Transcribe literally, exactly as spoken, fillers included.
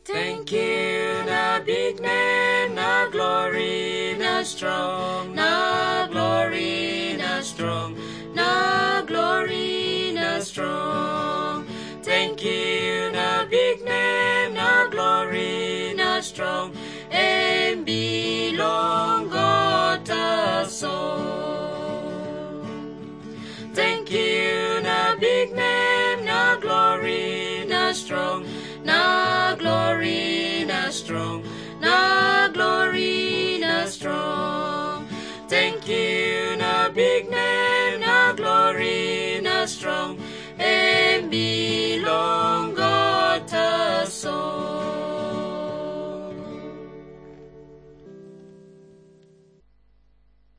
Thank you, na big name, na glory, na strong, na glory, na strong, na glory, na strong. Thank you, na big name, na glory, na strong, and belong God the song. Thank you, na big name, na glory, na strong, na glory, na strong, na glory, na strong. Thank you, na big name.